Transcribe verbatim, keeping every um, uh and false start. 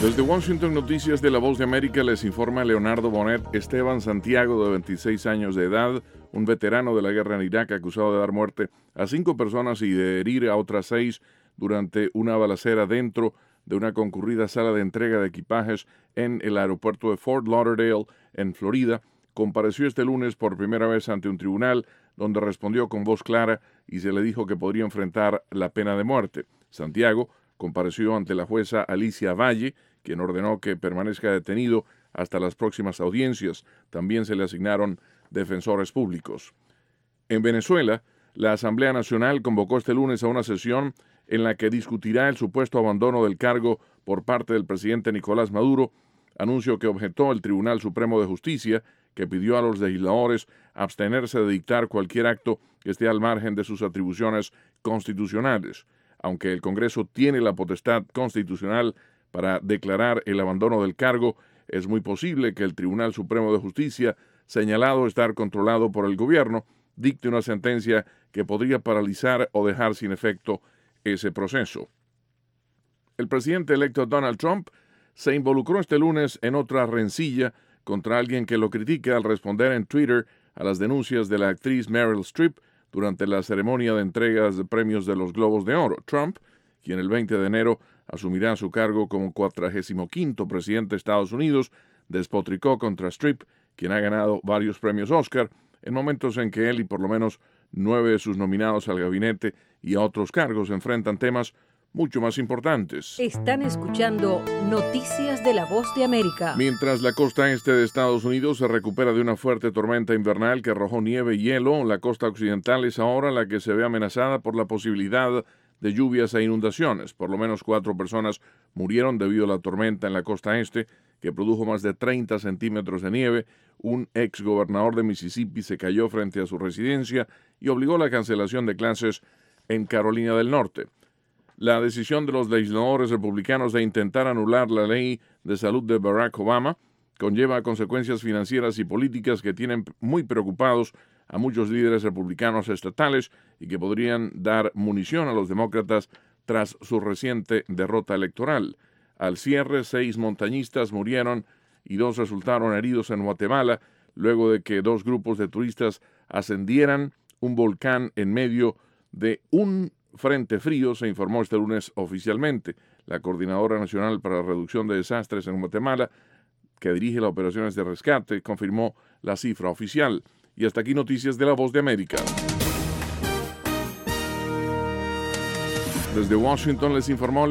Desde Washington, Noticias de La Voz de América, les informa Leonardo Bonet. Esteban Santiago, de veintiséis años de edad, un veterano de la guerra en Irak, acusado de dar muerte a cinco personas y de herir a otras seis durante una balacera dentro de una concurrida sala de entrega de equipajes en el aeropuerto de Fort Lauderdale, en Florida, compareció este lunes por primera vez ante un tribunal, donde respondió con voz clara y se le dijo que podría enfrentar la pena de muerte. Santiago compareció ante la jueza Alicia Valle, quien ordenó que permanezca detenido hasta las próximas audiencias. También se le asignaron defensores públicos. En Venezuela, la Asamblea Nacional convocó este lunes a una sesión en la que discutirá el supuesto abandono del cargo por parte del presidente Nicolás Maduro, anuncio que objetó el Tribunal Supremo de Justicia, que pidió a los legisladores abstenerse de dictar cualquier acto que esté al margen de sus atribuciones constitucionales. Aunque el Congreso tiene la potestad constitucional para declarar el abandono del cargo, es muy posible que el Tribunal Supremo de Justicia, señalado estar controlado por el gobierno, dicte una sentencia que podría paralizar o dejar sin efecto ese proceso. El presidente electo Donald Trump se involucró este lunes en otra rencilla contra alguien que lo critica al responder en Twitter a las denuncias de la actriz Meryl Streep durante la ceremonia de entregas de premios de los Globos de Oro. Trump, quien el veinte de enero asumirá su cargo como cuadragésimo quinto presidente de Estados Unidos, despotricó contra Streep, quien ha ganado varios premios Oscar, en momentos en que él y por lo menos nueve de sus nominados al gabinete y a otros cargos enfrentan temas mucho más importantes. Están escuchando Noticias de La Voz de América. Mientras la costa este de Estados Unidos se recupera de una fuerte tormenta invernal que arrojó nieve y hielo, la costa occidental es ahora la que se ve amenazada por la posibilidad de lluvias e inundaciones. Por lo menos cuatro personas murieron debido a la tormenta en la costa este, que produjo más de treinta centímetros de nieve. Un ex gobernador de Mississippi se cayó frente a su residencia y obligó la cancelación de clases en Carolina del Norte. La decisión de los legisladores republicanos de intentar anular la ley de salud de Barack Obama conlleva consecuencias financieras y políticas que tienen muy preocupados a muchos líderes republicanos estatales y que podrían dar munición a los demócratas tras su reciente derrota electoral. Al cierre, seis montañistas murieron y dos resultaron heridos en Guatemala luego de que dos grupos de turistas ascendieran un volcán en medio de un frente frío, se informó este lunes oficialmente. La Coordinadora Nacional para la Reducción de Desastres en Guatemala, que dirige las operaciones de rescate, confirmó la cifra oficial. Y hasta aquí Noticias de La Voz de América. Desde Washington les informó